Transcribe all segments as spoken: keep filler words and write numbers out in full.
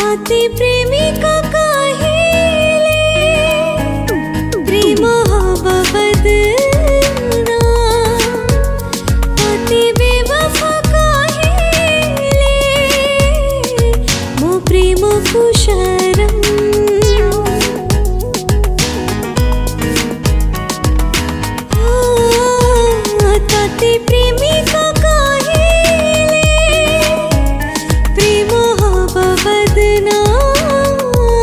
ताते प्रेमिका काहिले प्रेम हवा बदना ताते बेवफा काहिले मो प्रेम कुशरम ताते प्रेमिका काहिले प्रेम हवा बदना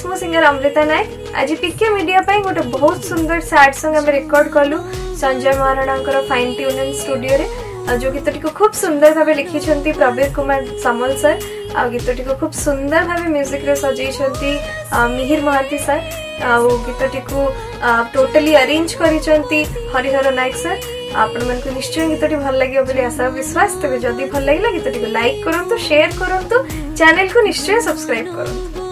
मो सिंगर अमृता नायक। आज पीके मीडिया पाई गोटे बहुत सुंदर सैड सॉन्ग आम रिकॉर्ड कलु Sanjay Maharana fine tune studio रे। जो गीतटी को खूब सुंदर भाव लिखिं प्रवीर कुमार सामल सर। आ गीतटी को खूब सुंदर भाव म्यूजिक रे सजैछंती मिहिर महांती सर। आ गीतटी को टोटली अरेंज करिसंती हरिहर नायक सर। आपण मन को निश्चय गीतटी भल लगे बोली आशा विश्वास। तेज जदि भल लगे गीतटी को लाइक करंतु, शेयर करंतु, चैनल को निश्चय सब्सक्राइब करंतु।